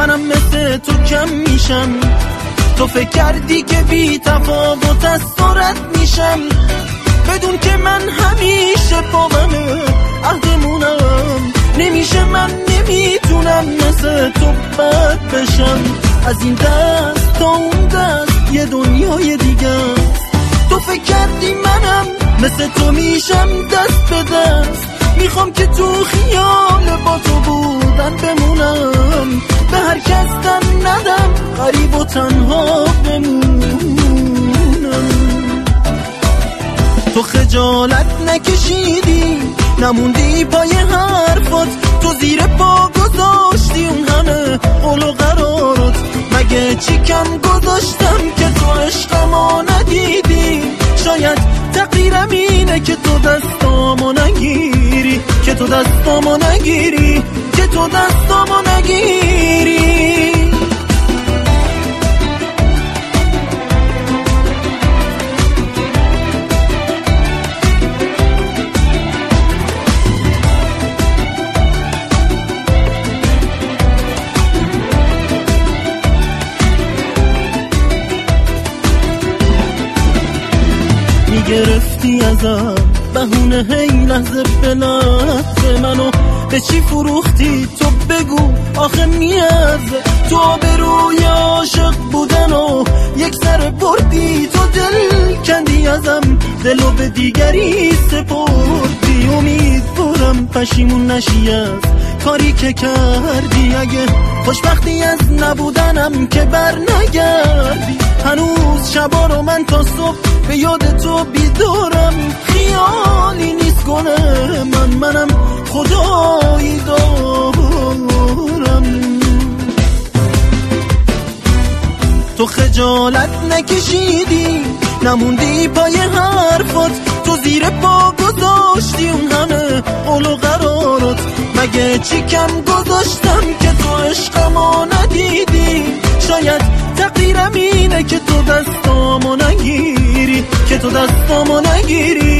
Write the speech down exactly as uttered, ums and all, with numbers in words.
منم مثل تو کم میشم. تو فکر کردی که بی تفاوت از سرعت میشم، بدون که من همیشه باقمه عهدمونم. نمیشه من نمیتونم مثل تو بد بشم. از این دست تا اون دست یه دنیای دیگه است. تو فکر کردی منم مثل تو میشم دست به دست. میخوام که تو خیال با تو بودن بمونم، به هر کس دم ندم غریب و تنها بمونم. تو خجالت نکشیدی نموندی پای حرفات، تو زیر پا گذاشتی اون همه قول و قرارات. مگه چی کم گذاشتم که تو عشقمو ندیدی؟ شاید تقدیرم اینه که تو دستامو نگیری، که تو دستامو نگیری، که تو دستامو نگیری. گرفتی ازم بهونه هی لحظه به لحظه، منو به چی فروختی تو بگو آخه میارزه؟ تو به روی عاشق بودن و یک سر بردی، تو دل کندی ازم دلو به دیگری سپردی. امیدوارم پشیمون نشی از کاری که کردی، اگه خوشبختی از نبودنم که بر نگردی. هنوز شبا رو من تا صبح به یاد تو بیدارم، خیالی نیست گونه من، منم خدایی دارم. تو خجالت نکشیدی نموندی پای حرفات، تو زیر پا گذاشتی اون همه قول و قرارات. مگه چی کم گذاشتم که تو عشقمو ندیدی؟ شاید تقدیرم اینه که تو دستامو نگیری، که تو دستامو نگیری.